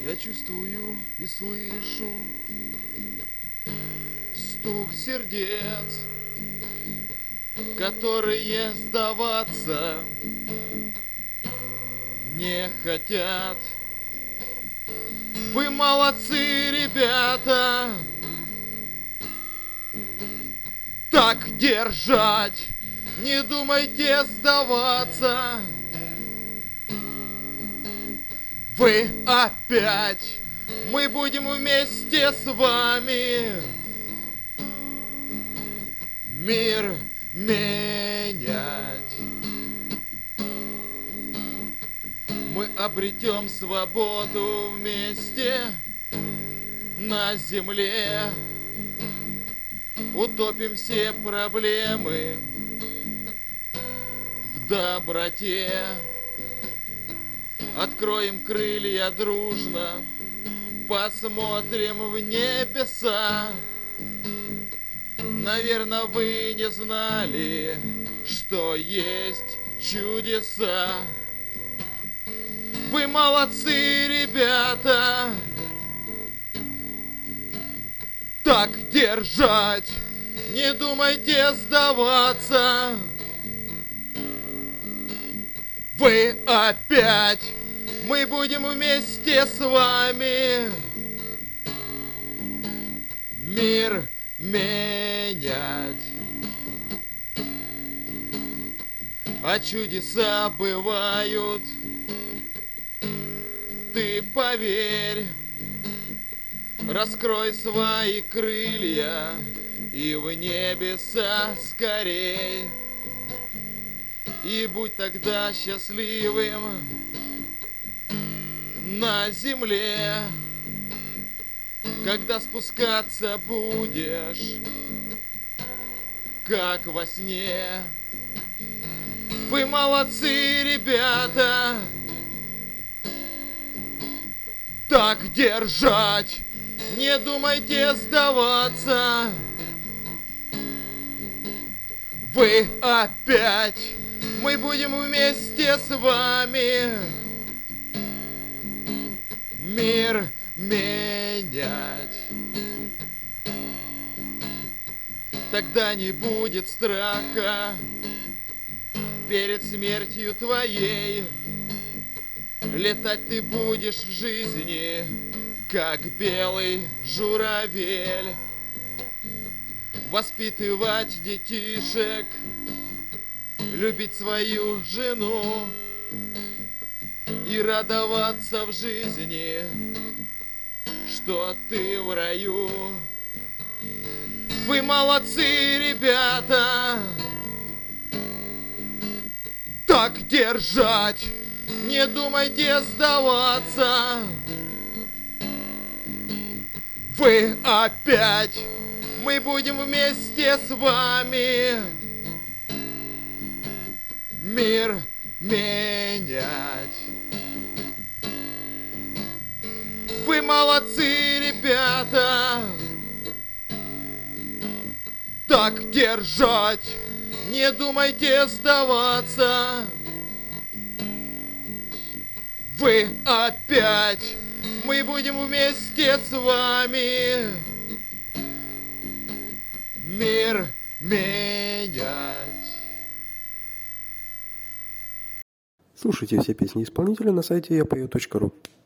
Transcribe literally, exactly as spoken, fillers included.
Я чувствую и слышу стук сердец, которые сдаваться не хотят. Вы молодцы, ребята, так держать, не думайте сдаваться. Вы опять, мы будем вместе с вами мир менять. Мы обретем свободу вместе на земле, утопим все проблемы в доброте. Откроем крылья дружно, посмотрим в небеса. Наверное, вы не знали, что есть чудеса. Вы молодцы, ребята, так держать, не думайте сдаваться. Вы опять, мы будем вместе с вами мир менять. А чудеса бывают, ты поверь. Раскрой свои крылья и в небеса скорей. И будь тогда счастливым на земле, когда спускаться будешь, как во сне. Вы молодцы, ребята, так держать, не думайте сдаваться. Вы опять, мы будем вместе с вами мир менять. Тогда не будет страха перед смертью твоей. Летать ты будешь в жизни, как белый журавель. Воспитывать детишек, любить свою жену и радоваться в жизни, что ты в раю. Вы молодцы, ребята, так держать, не думайте сдаваться. Вы опять, мы будем вместе с вами мир менять. Вы молодцы, ребята, так держать, не думайте сдаваться. Вы опять, мы будем вместе с вами мир менять. Слушайте все песни исполнителя на сайте я пою точка ру.